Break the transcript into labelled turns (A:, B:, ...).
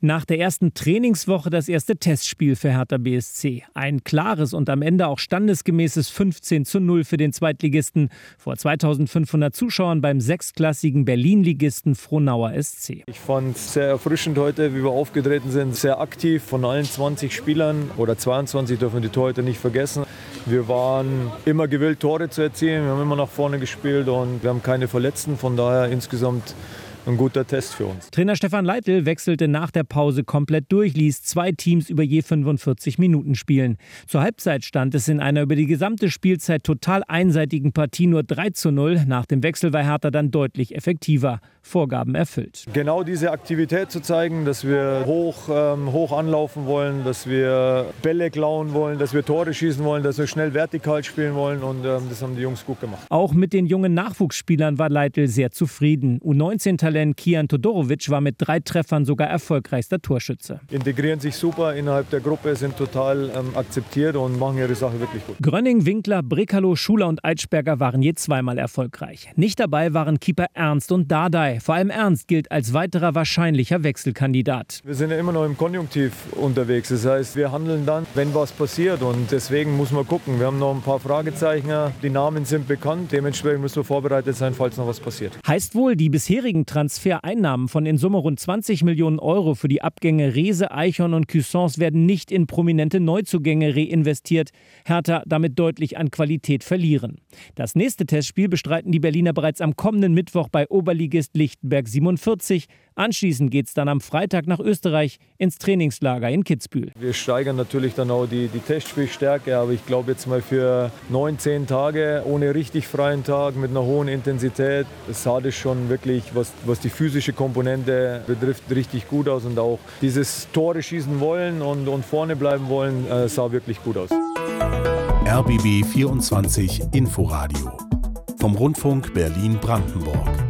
A: Nach der ersten Trainingswoche das erste Testspiel für Hertha BSC. Ein klares und am Ende auch standesgemäßes 15:0 für den Zweitligisten vor 2500 Zuschauern beim sechstklassigen Berlin-Ligisten Frohnauer SC.
B: Ich fand es sehr erfrischend heute, wie wir aufgetreten sind. Sehr aktiv von allen 20 Spielern oder 22 dürfen wir die Torhüter nicht vergessen. Wir waren immer gewillt, Tore zu erzielen. Wir haben immer nach vorne gespielt und wir haben keine Verletzten. Von daher insgesamt ein guter Test für uns.
A: Trainer Stefan Leitl wechselte nach der Pause komplett durch, ließ zwei Teams über je 45 Minuten spielen. Zur Halbzeit stand es in einer über die gesamte Spielzeit total einseitigen Partie nur 3:0. Nach dem Wechsel war Hertha dann deutlich effektiver. Vorgaben erfüllt.
B: Genau diese Aktivität zu zeigen, dass wir hoch anlaufen wollen, dass wir Bälle klauen wollen, dass wir Tore schießen wollen, dass wir schnell vertikal spielen wollen und das haben die Jungs gut gemacht.
A: Auch mit den jungen Nachwuchsspielern war Leitl sehr zufrieden. U19-Talent Kian Todorovic war mit 3 Treffern sogar erfolgreichster Torschütze.
B: Integrieren sich super innerhalb der Gruppe, sind total akzeptiert und machen ihre Sache wirklich gut.
A: Grönning, Winkler, Brekalo, Schuler und Eitschberger waren je zweimal erfolgreich. Nicht dabei waren Keeper Ernst und Dardai. Vor allem Ernst gilt als weiterer wahrscheinlicher Wechselkandidat.
B: Wir sind ja immer noch im Konjunktiv unterwegs. Das heißt, wir handeln dann, wenn was passiert. Und deswegen muss man gucken. Wir haben noch ein paar Fragezeichen. Die Namen sind bekannt. Dementsprechend müssen wir vorbereitet sein, falls noch was passiert.
A: Heißt wohl, die bisherigen Transfereinnahmen von in Summe rund 20 Millionen Euro für die Abgänge Rehse, Eichhorn und Cuisance werden nicht in prominente Neuzugänge reinvestiert. Hertha damit deutlich an Qualität verlieren. Das nächste Testspiel bestreiten die Berliner bereits am kommenden Mittwoch bei Oberligist Lichtenberg 47. Anschließend geht es dann am Freitag nach Österreich ins Trainingslager in Kitzbühel.
B: Wir steigern natürlich dann auch die Testspielstärke, aber ich glaube jetzt mal für 9-10 Tage ohne richtig freien Tag mit einer hohen Intensität, das sah das schon wirklich, was die physische Komponente betrifft, richtig gut aus und auch dieses Tore schießen wollen und vorne bleiben wollen, sah wirklich gut aus.
C: RBB 24 Inforadio vom Rundfunk Berlin-Brandenburg.